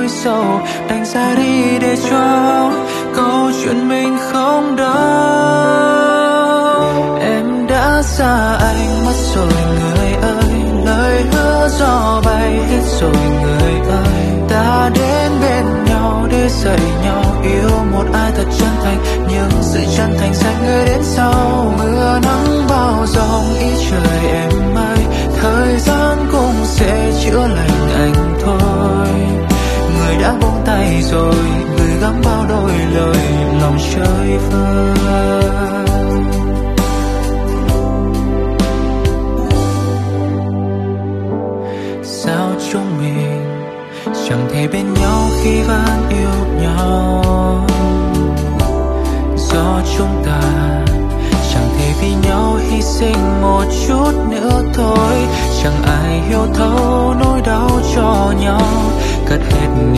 sầu, đành ra đi để cho câu chuyện mình không đau. Em đã xa anh mất rồi người ơi, lời hứa gió bay hết rồi người ơi. Ta đến bên nhau để dạy nhau yêu một ai thật chân thành, nhưng sự chân thành sẽ người đến sau. Mưa nắng bao giông ý trời em ơi, thời gian cũng sẽ chữa lành anh thôi. Người đã buông tay rồi, gửi gắm bao đôi lời lòng chơi vơi. Sao chúng mình chẳng thể bên nhau khi vẫn yêu nhau, do chúng ta chẳng thể vì nhau hy sinh một chút nữa thôi. Chẳng ai hiểu thấu nỗi đau cho nhau, cất hết